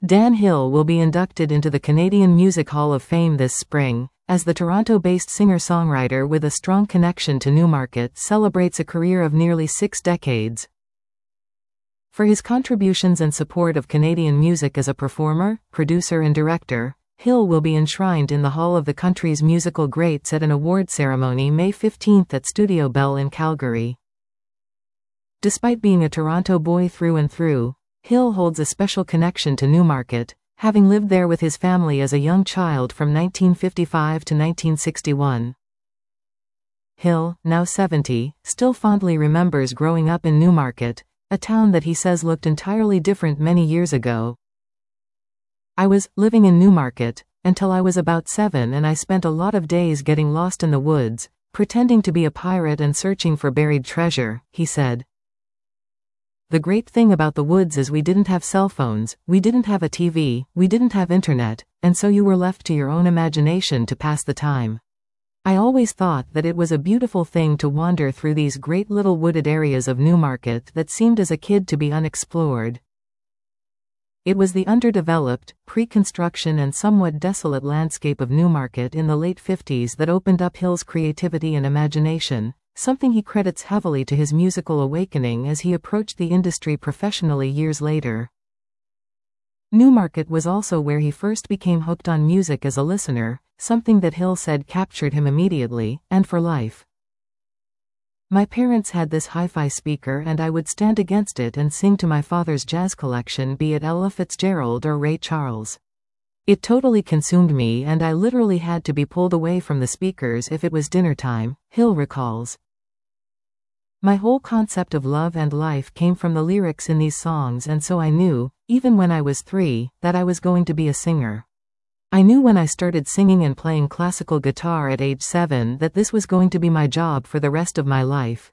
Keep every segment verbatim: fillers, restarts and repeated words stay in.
Dan Hill will be inducted into the Canadian Music Hall of Fame this spring, as the Toronto-based singer-songwriter with a strong connection to Newmarket celebrates a career of nearly six decades. For his contributions and support of Canadian music as a performer, producer and director, Hill will be enshrined in the Hall of the country's musical greats at an award ceremony May fifteenth at Studio Bell in Calgary. Despite being a Toronto boy through and through, Hill holds a special connection to Newmarket, having lived there with his family as a young child from nineteen fifty-five to nineteen sixty-one. Hill, now seventy, still fondly remembers growing up in Newmarket, a town that he says looked entirely different many years ago. "I was living in Newmarket until I was about seven, and I spent a lot of days getting lost in the woods, pretending to be a pirate and searching for buried treasure," he said. "The great thing about the woods is we didn't have cell phones, we didn't have a T V, we didn't have internet, and so you were left to your own imagination to pass the time. I always thought that it was a beautiful thing to wander through these great little wooded areas of Newmarket that seemed as a kid to be unexplored. It was the underdeveloped, pre-construction and somewhat desolate landscape of Newmarket in the late fifties that opened up Hill's creativity and imagination, something he credits heavily to his musical awakening as he approached the industry professionally years later. Newmarket was also where he first became hooked on music as a listener, something that Hill said captured him immediately, and for life. "My parents had this hi-fi speaker and I would stand against it and sing to my father's jazz collection, be it Ella Fitzgerald or Ray Charles. It totally consumed me and I literally had to be pulled away from the speakers if it was dinner time," Hill recalls. "My whole concept of love and life came from the lyrics in these songs, and so I knew, even when I was three, that I was going to be a singer. I knew when I started singing and playing classical guitar at age seven that this was going to be my job for the rest of my life."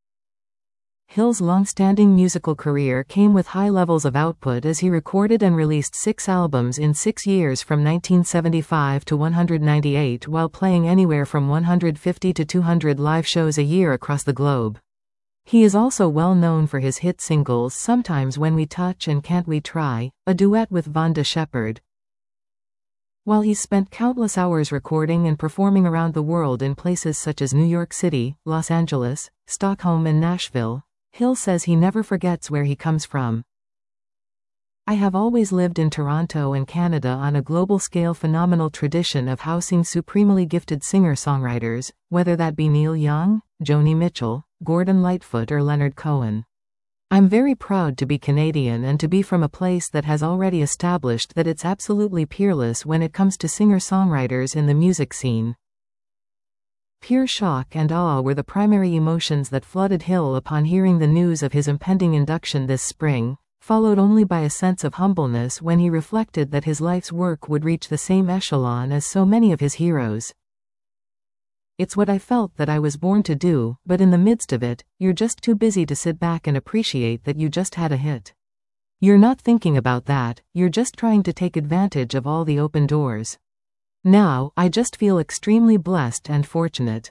Hill's long-standing musical career came with high levels of output as he recorded and released six albums in six years from nineteen seventy-five to one hundred ninety-eight, while playing anywhere from one hundred fifty to two hundred live shows a year across the globe. He is also well known for his hit singles Sometimes When We Touch and Can't We Try, a duet with Vonda Shepard. While he's spent countless hours recording and performing around the world in places such as New York City, Los Angeles, Stockholm and Nashville, Hill says he never forgets where he comes from. "I have always lived in Toronto and Canada on a global scale phenomenal tradition of housing supremely gifted singer-songwriters, whether that be Neil Young, Joni Mitchell, Gordon Lightfoot or Leonard Cohen. I'm very proud to be Canadian and to be from a place that has already established that it's absolutely peerless when it comes to singer-songwriters in the music scene." Pure shock and awe were the primary emotions that flooded Hill upon hearing the news of his impending induction this spring, followed only by a sense of humbleness when he reflected that his life's work would reach the same echelon as so many of his heroes. "It's what I felt that I was born to do, but in the midst of it, you're just too busy to sit back and appreciate that you just had a hit. You're not thinking about that, you're just trying to take advantage of all the open doors. Now, I just feel extremely blessed and fortunate."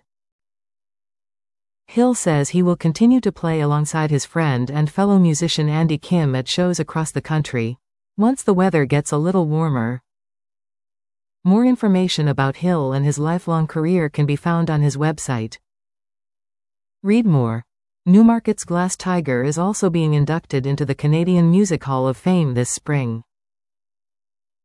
Hill says he will continue to play alongside his friend and fellow musician Andy Kim at shows across the country, once the weather gets a little warmer. More information about Hill and his lifelong career can be found on his website. Read more. Newmarket's Glass Tiger is also being inducted into the Canadian Music Hall of Fame this spring.